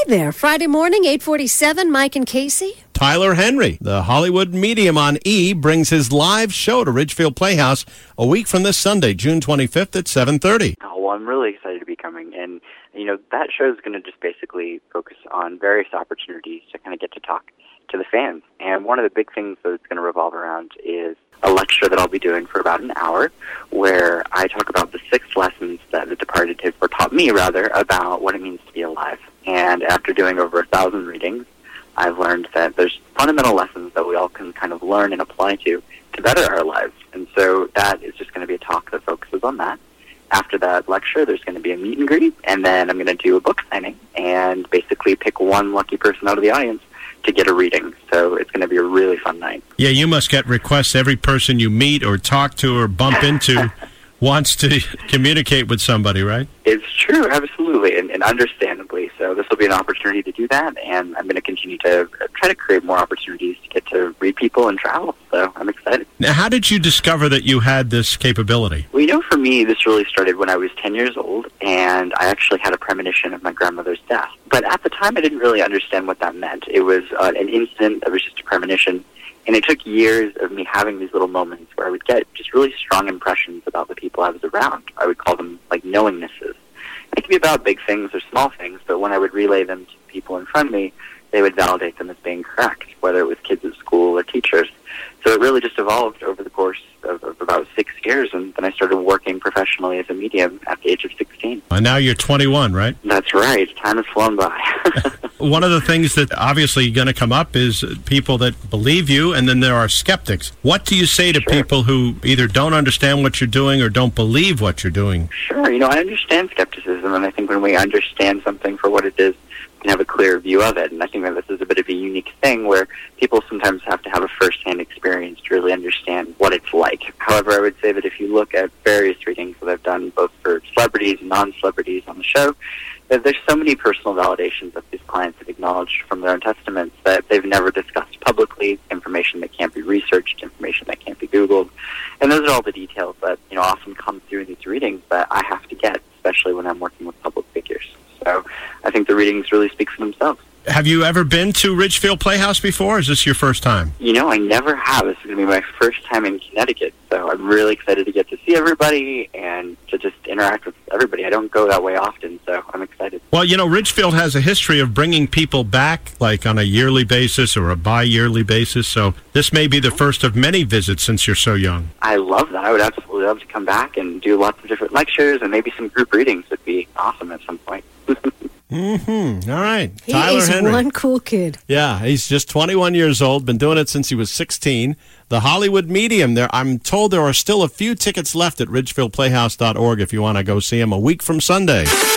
there. Friday morning, 8:47, Mike and Casey. Tyler Henry, the Hollywood medium on E, brings his live show to Ridgefield Playhouse a week from this Sunday, June 25th at 7:30. Oh, well, I'm really excited to be coming. And, that show is going to just basically focus on various opportunities to kind of get to talk to the fans. And one of the big things that it's going to revolve around is a lecture that I'll be doing for about an hour where I talk about the 6 lessons that The Departed taught me, about what it means to be alive. And after doing over 1,000 readings, I've learned that there's fundamental lessons that we all can kind of learn and apply to better our lives. And so that is just going to be a talk that focuses on that. After that lecture, there's going to be a meet and greet, and then I'm going to do a book signing and basically pick one lucky person out of the audience to get a reading. So it's going to be a really fun night. Yeah, you must get requests. Every person you meet or talk to or bump into wants to communicate with somebody, right? It's true, absolutely, and understandably. So this will be an opportunity to do that, and I'm going to continue to try to create more opportunities to get to read people and travel. So I'm excited. Now, how did you discover that you had this capability? Well, for me, this really started when I was 10 years old, and I actually had a premonition of my grandmother's death. But at the time, I didn't really understand what that meant. It was an incident that was just a premonition. And it took years of me having these little moments where I would get just really strong impressions about the people I was around. I would call them like knowingnesses. It could be about big things or small things, but when I would relay them to people in front of me, they would validate them as being correct, whether it was kids at school or teachers. So it really just evolved over the course of about 6 years, and then I started working professionally as a medium at the age of 16. And now you're 21, right? That's right. Time has flown by. One of the things that obviously going to come up is people that believe you, and then there are skeptics. What do you say to people who either don't understand what you're doing or don't believe what you're doing? Sure. I understand skepticism, and I think when we understand something for what it is, we can have a clear view of it. And I think that this is a bit of a unique thing where people sometimes have to have a first-hand experience to really understand what it's like. However, I would say that if you look at various readings that I've done, both for celebrities and non-celebrities on the show, that there's so many personal validations that these clients have acknowledged from their own testaments that they've never discussed publicly, information that can't be researched, information that can't be Googled. And those are all the details that, often come through in these readings that I have to get, especially when I'm working with public figures. So I think the readings really speak for themselves. Have you ever been to Ridgefield Playhouse before, or is this your first time? I never have. This is going to be my first time in Connecticut, so I'm really excited to get to see everybody and to just interact with everybody. I don't go that way often, so I'm excited. Well, Ridgefield has a history of bringing people back, like on a yearly basis or a bi-yearly basis, so this may be the first of many visits since you're so young. I love that. I would absolutely love to come back and do lots of different lectures, and maybe some group readings would be awesome at some point. All right. He Tyler is Henry. one cool kid. Yeah, he's just 21 years old, been doing it since he was 16. The Hollywood Medium, I'm told there are still a few tickets left at ridgefieldplayhouse.org if you want to go see him a week from Sunday.